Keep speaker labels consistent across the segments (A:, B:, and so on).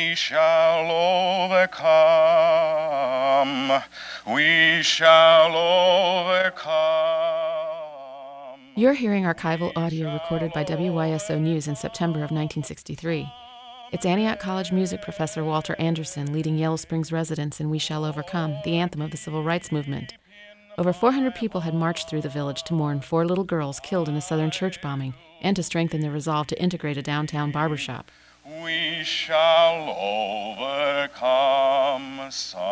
A: We shall overcome. We shall overcome.
B: You're hearing archival audio recorded by WYSO News in September of 1963. It's Antioch College music professor Walter Anderson leading Yellow Springs residents in We Shall Overcome, the anthem of the Civil Rights Movement. Over 400 people had marched through the village to mourn 4 little girls killed in a Southern church bombing and to strengthen their resolve to integrate a downtown barbershop.
A: We shall overcome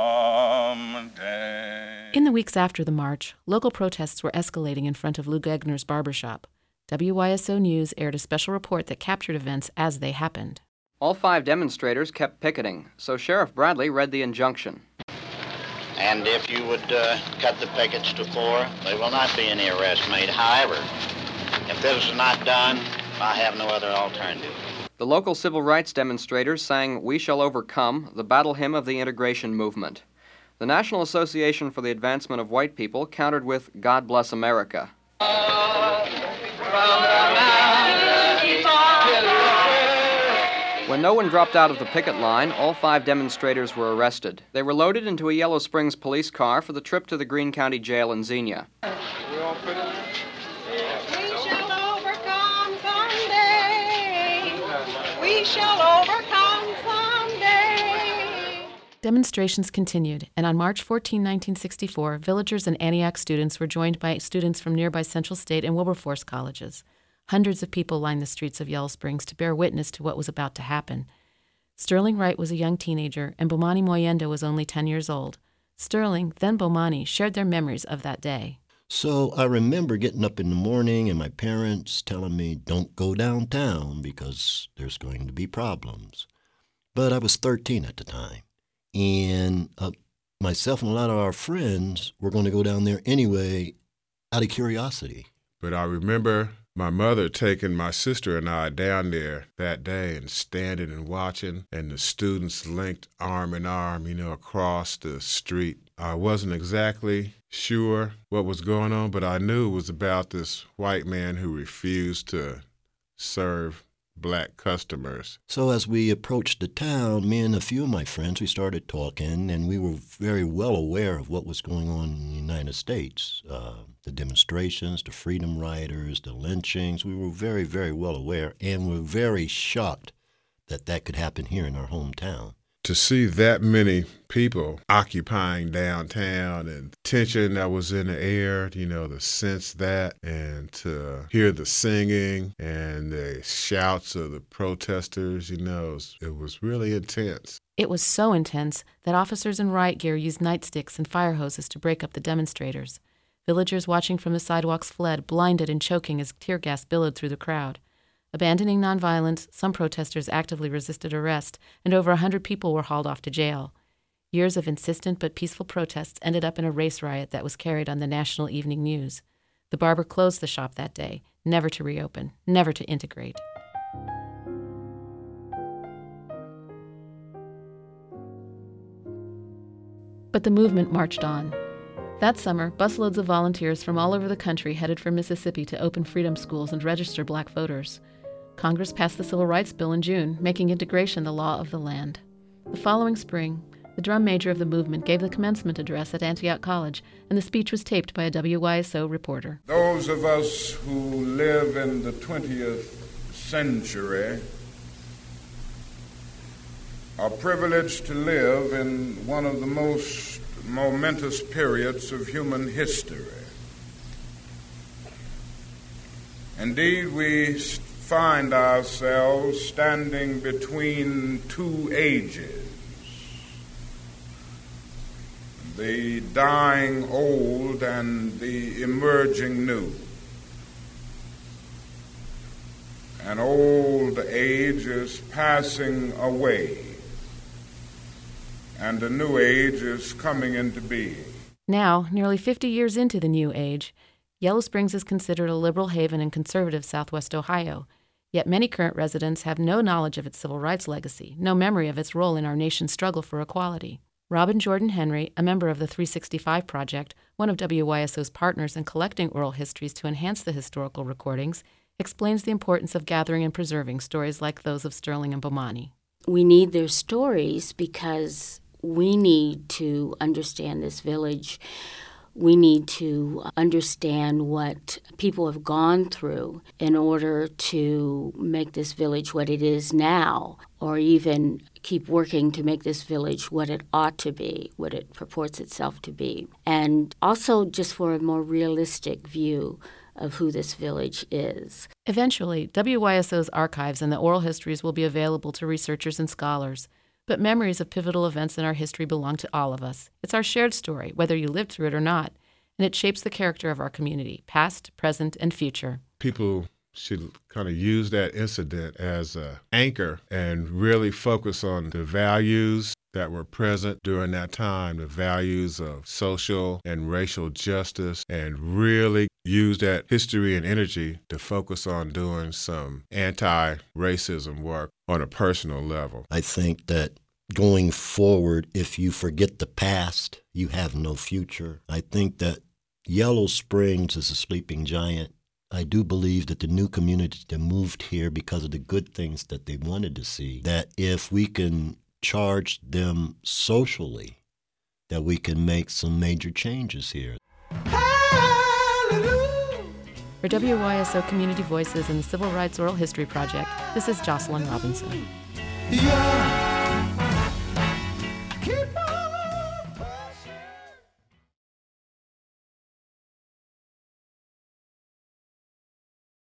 A: someday.
B: In the weeks after the march, local protests were escalating in front of Lou Gegner's barbershop. WYSO News aired a special report that captured events as they happened.
C: All 5 demonstrators kept picketing, so Sheriff Bradley read the injunction.
D: And if you would cut the pickets to 4, there will not be any arrest made. However, if this is not done, I have no other alternative.
C: The local civil rights demonstrators sang We Shall Overcome, the battle hymn of the integration movement. The National Association for the Advancement of White People countered with God Bless America. When no one dropped out of the picket line, all 5 demonstrators were arrested. They were loaded into a Yellow Springs police car for the trip to the Greene County Jail in Xenia.
E: We shall overcome someday. We shall overcome someday.
B: Demonstrations continued, and on March 14, 1964, villagers and Antioch students were joined by students from nearby Central State and Wilberforce colleges. Hundreds of people lined the streets of Yellow Springs to bear witness to what was about to happen. Sterling Wright was a young teenager, and Bomani Moyenda was only 10 years old. Sterling, then Bomani, shared their memories of that day.
F: So I remember getting up in the morning and my parents telling me, don't go downtown because there's going to be problems. But I was 13 at the time, and myself and a lot of our friends were going to go down there anyway out of curiosity.
G: But I remember my mother taking my sister and I down there that day and standing and watching, and the students linked arm in arm, across the street. I wasn't exactly sure what was going on, but I knew it was about this white man who refused to serve black customers.
F: So as we approached the town, me and a few of my friends, we started talking, and we were very well aware of what was going on in the United States. The demonstrations, the Freedom Riders, the lynchings. We were very, very well aware, and were very shocked that that could happen here in our hometown.
G: To see that many people occupying downtown and tension that was in the air, to sense that, and to hear the singing and the shouts of the protesters, it was really intense.
B: It was so intense that officers in riot gear used nightsticks and fire hoses to break up the demonstrators. Villagers watching from the sidewalks fled, blinded and choking as tear gas billowed through the crowd. Abandoning nonviolence, some protesters actively resisted arrest, and over 100 people were hauled off to jail. Years of insistent but peaceful protests ended up in a race riot that was carried on the national evening news. The barber closed the shop that day, never to reopen, never to integrate. But the movement marched on. That summer, busloads of volunteers from all over the country headed for Mississippi to open freedom schools and register black voters. Congress passed the Civil Rights Bill in June, making integration the law of the land. The following spring, the drum major of the movement gave the commencement address at Antioch College, and the speech was taped by a WYSO reporter.
H: Those of us who live in the 20th century are privileged to live in one of the most momentous periods of human history. Indeed, we find ourselves standing between 2 ages, the dying old and the emerging new. An old age is passing away, and a new age is coming into being.
B: Now, nearly 50 years into the new age, Yellow Springs is considered a liberal haven in conservative Southwest Ohio, yet many current residents have no knowledge of its civil rights legacy, no memory of its role in our nation's struggle for equality. Robin Jordan Henry, a member of the 365 Project, one of WYSO's partners in collecting oral histories to enhance the historical recordings, explains the importance of gathering and preserving stories like those of Sterling and Bomani.
I: We need their stories because we need to understand this village. We need to understand what people have gone through in order to make this village what it is now, or even keep working to make this village what it ought to be, what it purports itself to be. And also just for a more realistic view of who this village is.
B: Eventually, WYSO's archives and the oral histories will be available to researchers and scholars. But memories of pivotal events in our history belong to all of us. It's our shared story, whether you lived through it or not, and it shapes the character of our community, past, present, and future.
G: People should kind of use that incident as an anchor and really focus on the values that were present during that time, the values of social and racial justice, and really use that history and energy to focus on doing some anti-racism work on a personal level.
F: I think that going forward, if you forget the past, you have no future. I think that Yellow Springs is a sleeping giant. I do believe that the new communities that moved here because of the good things that they wanted to see, that if we can charge them socially, that we can make some major changes here.
B: For WYSO Community Voices and the Civil Rights Oral History Project, this is Jocelyn Robinson.
J: Yeah.